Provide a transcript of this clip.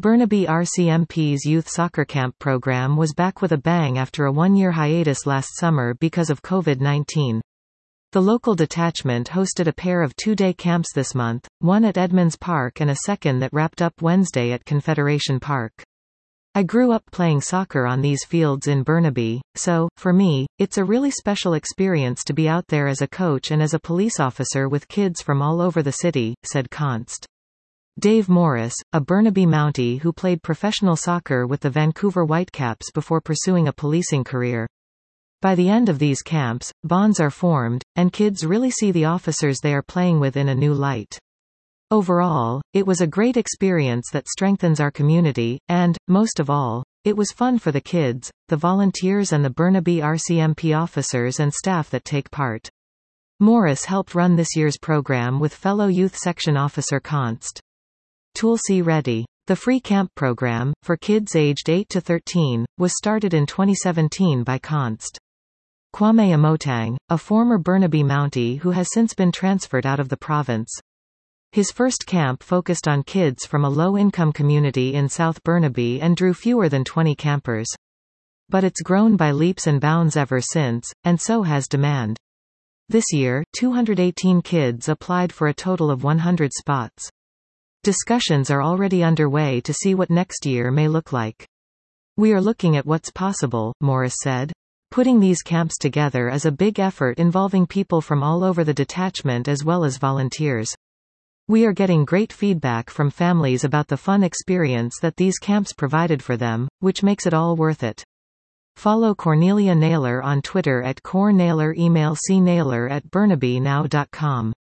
Burnaby RCMP's youth soccer camp program was back with a bang after a one-year hiatus last summer because of COVID-19. The local detachment hosted a pair of two-day camps this month, one at Edmonds Park and a second that wrapped up Wednesday at Confederation Park. I grew up playing soccer on these fields in Burnaby, so, for me, it's a really special experience to be out there as a coach and as a police officer with kids from all over the city, said Const. Dave Morris, a Burnaby Mountie who played professional soccer with the Vancouver Whitecaps before pursuing a policing career. By the end of these camps, bonds are formed, and kids really see the officers they are playing with in a new light. Overall, it was a great experience that strengthens our community, and, most of all, it was fun for the kids, the volunteers and the Burnaby RCMP officers and staff that take part. Morris helped run this year's program with fellow Youth Section Officer Const. Tulsi Reddy. The free camp program, for kids aged 8 to 13, was started in 2017 by Const. Kwame Amotang, a former Burnaby Mountie who has since been transferred out of the province. His first camp focused on kids from a low-income community in South Burnaby and drew fewer than 20 campers. But it's grown by leaps and bounds ever since, and so has demand. This year, 218 kids applied for a total of 100 spots. Discussions are already underway to see what next year may look like. We are looking at what's possible, Morris said. Putting these camps together is a big effort involving people from all over the detachment as well as volunteers. We are getting great feedback from families about the fun experience that these camps provided for them, which makes it all worth it. Follow Cornelia Naylor on Twitter @CorNaylor, email cnaylor@burnabynow.com.